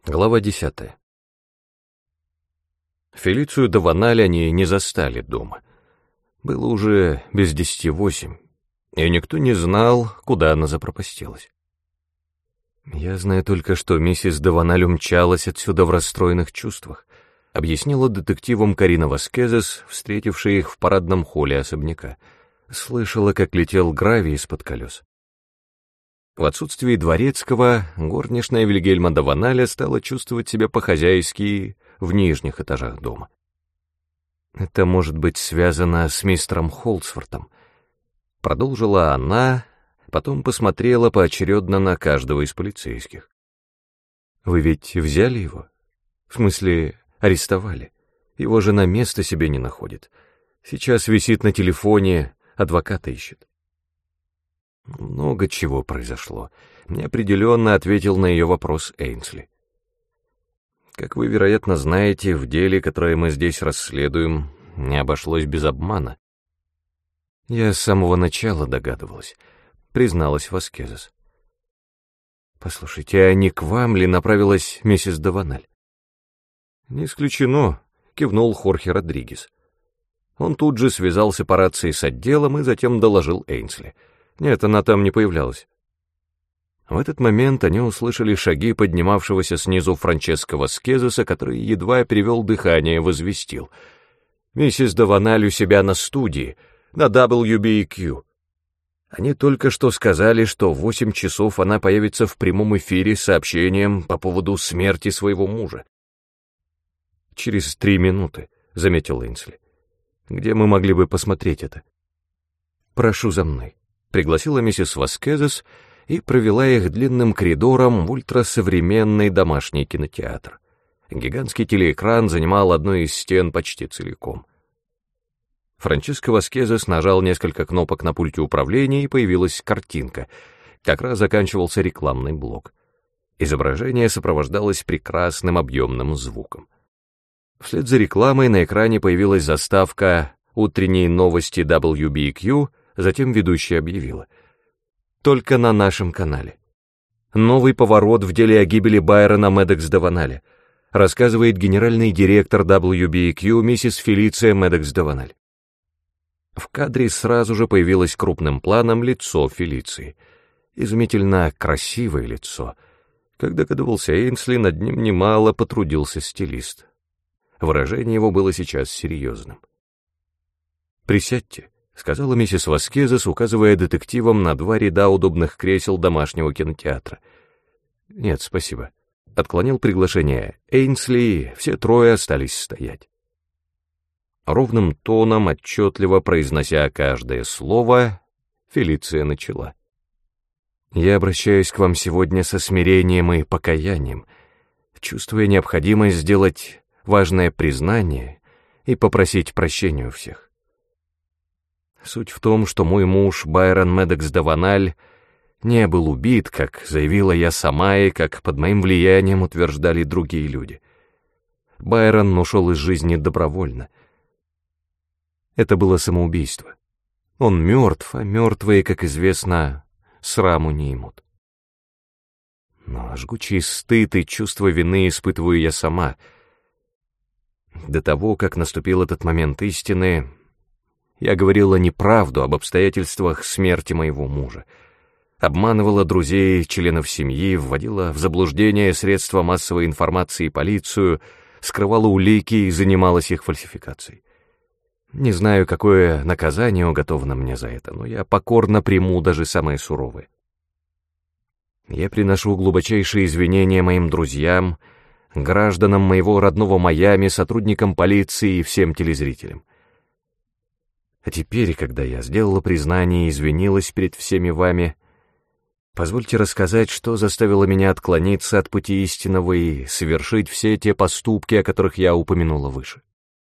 Глава 10. Фелицию Даваналь они не застали дома. Было уже без 10:08, и никто не знал, куда она запропастилась. «Я знаю только, что миссис Даваналь умчалась отсюда в расстроенных чувствах», объяснила детективам Карина Васкезес, встретившая их в парадном холле особняка. Слышала, как летел гравий из-под колес. В отсутствии дворецкого горничная Вильгельма Даваналя стала чувствовать себя по-хозяйски в нижних этажах дома. «Это может быть связано с мистером Холдсвортом», — продолжила она, потом посмотрела поочередно на каждого из полицейских. «Вы ведь взяли его? В смысле, арестовали? Его жена места себе не находит. Сейчас висит на телефоне, адвоката ищет». Много чего произошло. Неопределенно ответил на ее вопрос Эйнсли. Как вы, вероятно, знаете, в деле, которое мы здесь расследуем, не обошлось без обмана. Я с самого начала догадывалась, призналась Васкезес. Послушайте, а не к вам ли направилась миссис Даваналь? Не исключено, кивнул Хорхе Родригес. Он тут же связался по рации с отделом и затем доложил Эйнсли. Нет, она там не появлялась. В этот момент они услышали шаги поднимавшегося снизу Франческо Васкезеса, который едва перевел дыхание и возвестил. «Миссис Даваналь у себя на студии, на WBEQ. Они только что сказали, что в 8 часов она появится в прямом эфире с сообщением по поводу смерти своего мужа». «Через 3 минуты», — заметил Эйнсли. «Где мы могли бы посмотреть это?» «Прошу за мной», — пригласила миссис Васкезес и провела их длинным коридором в ультрасовременный домашний кинотеатр. Гигантский телеэкран занимал одну из стен почти целиком. Франческо Васкезес нажал несколько кнопок на пульте управления, и появилась картинка. Как раз заканчивался рекламный блок. Изображение сопровождалось прекрасным объемным звуком. Вслед за рекламой на экране появилась заставка «Утренние новости WBEQ», затем ведущая объявила: «Только на нашем канале. Новый поворот в деле о гибели Байрона Медекс Даваналя», рассказывает генеральный директор WBEQ миссис Фелиция Медекс Даваналь. В кадре сразу же появилось крупным планом лицо Фелиции. Изумительно красивое лицо. Как догадывался Эйнсли, над ним немало потрудился стилист. Выражение его было сейчас серьезным. «Присядьте», — сказала миссис Васкезес, указывая детективам на 2 ряда удобных кресел домашнего кинотеатра. «Нет, спасибо». Отклонил приглашение Эйнсли, и все трое остались стоять. Ровным тоном, отчетливо произнося каждое слово, Фелиция начала. «Я обращаюсь к вам сегодня со смирением и покаянием, чувствуя необходимость сделать важное признание и попросить прощения у всех. Суть в том, что мой муж Байрон Медекс Даваналь не был убит, как заявила я сама и как под моим влиянием утверждали другие люди. Байрон ушел из жизни добровольно. Это было самоубийство. Он мертв, а мертвые, как известно, сраму не имут. Но жгучий стыд и чувство вины испытываю я сама. До того, как наступил этот момент истины, я говорила неправду об обстоятельствах смерти моего мужа, обманывала друзей, членов семьи, вводила в заблуждение средства массовой информации и полицию, скрывала улики и занималась их фальсификацией. Не знаю, какое наказание уготовано мне за это, но я покорно приму даже самое суровое. Я приношу глубочайшие извинения моим друзьям, гражданам моего родного Майами, сотрудникам полиции и всем телезрителям. А теперь, когда я сделала признание и извинилась перед всеми вами, позвольте рассказать, что заставило меня отклониться от пути истинного и совершить все те поступки, о которых я упомянула выше.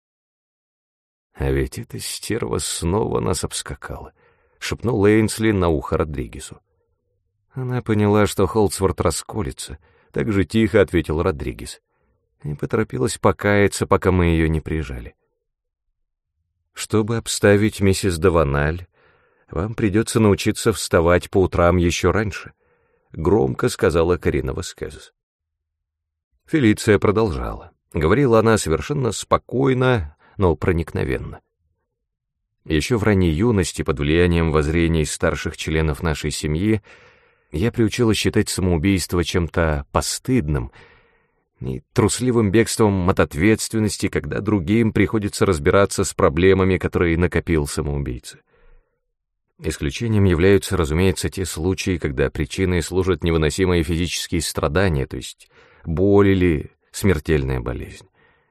А ведь эта стерва снова нас обскакала, — шепнул Эйнсли на ухо Родригесу. Она поняла, что Холдсворт расколется, так же тихо ответил Родригес, и поторопилась покаяться, пока мы ее не прижали. Чтобы обставить миссис Даваналь, вам придется научиться вставать по утрам еще раньше, — громко сказала Карина Васкезес. Фелиция продолжала. Говорила она совершенно спокойно, но проникновенно. Еще в ранней юности, под влиянием воззрений старших членов нашей семьи, я приучила считать самоубийство чем-то постыдным и трусливым бегством от ответственности, когда другим приходится разбираться с проблемами, которые накопил самоубийца. Исключением являются, разумеется, те случаи, когда причиной служат невыносимые физические страдания, то есть боль или смертельная болезнь.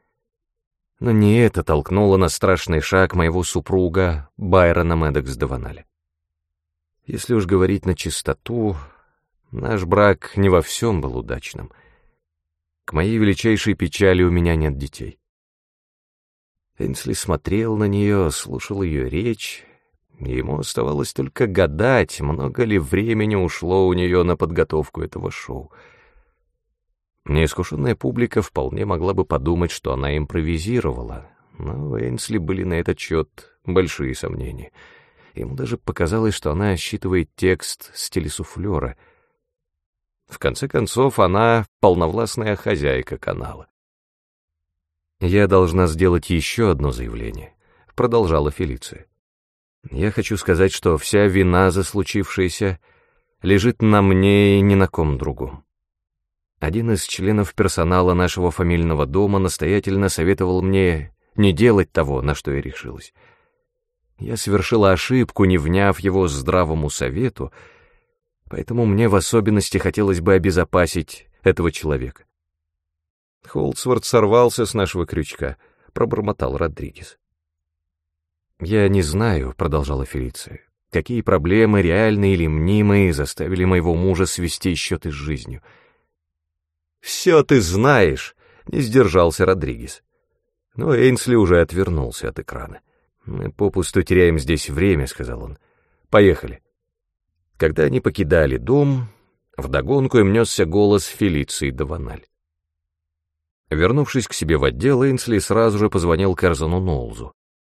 Но не это толкнуло на страшный шаг моего супруга Байрона Медекс де Ваналя. Если уж говорить на чистоту, наш брак не во всем был удачным. К моей величайшей печали у меня нет детей. Эйнсли смотрел на нее, слушал ее речь, и ему оставалось только гадать, много ли времени ушло у нее на подготовку этого шоу. Неискушенная публика вполне могла бы подумать, что она импровизировала, но у Эйнсли были на этот счет большие сомнения. Ему даже показалось, что она считывает текст с телесуфлера. В конце концов, она полновластная хозяйка канала. «Я должна сделать еще одно заявление», — продолжала Фелиция. «Я хочу сказать, что вся вина за случившееся лежит на мне и ни на ком другом. Один из членов персонала нашего фамильного дома настоятельно советовал мне не делать того, на что я решилась. Я совершила ошибку, не вняв его здравому совету, поэтому мне в особенности хотелось бы обезопасить этого человека». «Холдсворт сорвался с нашего крючка», — пробормотал Родригес. «Я не знаю», — продолжала Фелиция, — «какие проблемы, реальные или мнимые, заставили моего мужа свести счеты с жизнью». «Все ты знаешь», — не сдержался Родригес. Но Эйнсли уже отвернулся от экрана. «Мы попусту теряем здесь время», — сказал он. «Поехали». Когда они покидали дом, вдогонку им несся голос Фелиции де Ваналь. Вернувшись к себе в отдел, Эйнсли сразу же позвонил Керзону Ноулзу.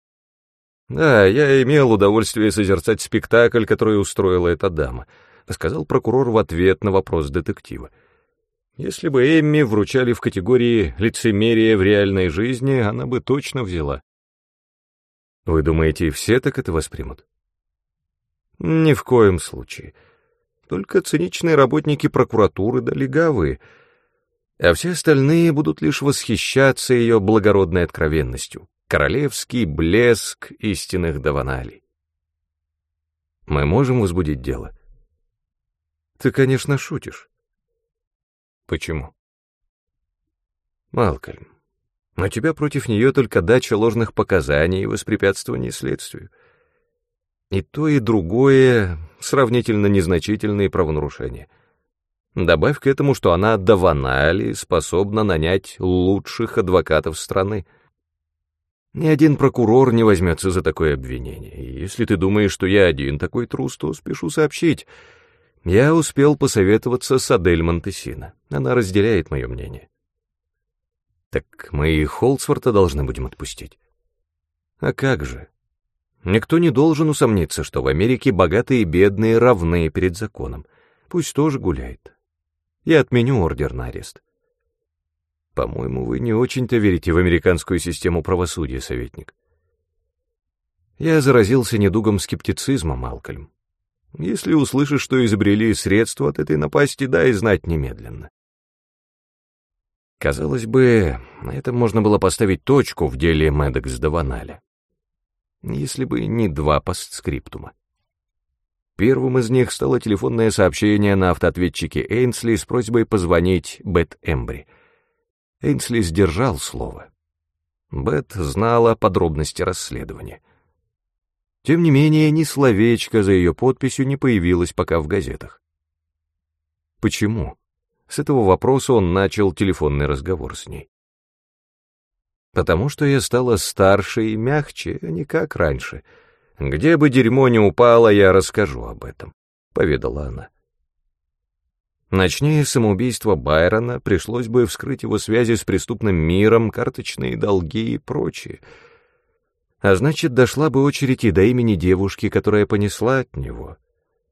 «Да, я имел удовольствие созерцать спектакль, который устроила эта дама», — сказал прокурор в ответ на вопрос детектива. «Если бы Эмми вручали в категории лицемерия в реальной жизни, она бы точно взяла». «Вы думаете, все так это воспримут?» «Ни в коем случае. Только циничные работники прокуратуры да легавые, а все остальные будут лишь восхищаться ее благородной откровенностью, королевский блеск истинных де Ваналей. Мы можем возбудить дело?» «Ты, конечно, шутишь». «Почему?» «Малкольм, у тебя против нее только дача ложных показаний и воспрепятствование следствию. И то, и другое сравнительно незначительные правонарушения. Добавь к этому, что она де Ваналь способна нанять лучших адвокатов страны. Ни один прокурор не возьмется за такое обвинение. И если ты думаешь, что я один такой трус, то спешу сообщить. Я успел посоветоваться с Адель Монтесино. Она разделяет мое мнение». «Так мы и Холдсворта должны будем отпустить». «А как же? Никто не должен усомниться, что в Америке богатые и бедные равны перед законом. Пусть тоже гуляет. Я отменю ордер на арест». «По-моему, вы не очень-то верите в американскую систему правосудия, советник». «Я заразился недугом скептицизма, Малкольм. Если услышишь, что изобрели средства от этой напасти, дай знать немедленно». Казалось бы, на этом можно было поставить точку в деле Медекс де Ваналя, если бы не два постскриптума. Первым из них стало телефонное сообщение на автоответчике Эйнсли с просьбой позвонить Бет Эмбри. Эйнсли сдержал слово. Бет знала подробности расследования. Тем не менее, ни словечко за ее подписью не появилось пока в газетах. Почему? С этого вопроса он начал телефонный разговор с ней. «Потому что я стала старше и мягче, а не как раньше. Где бы дерьмо ни упало, я расскажу об этом», — поведала она. Начни самоубийство Байрона, пришлось бы вскрыть его связи с преступным миром, карточные долги и прочее. А значит, дошла бы очередь и до имени девушки, которая понесла от него.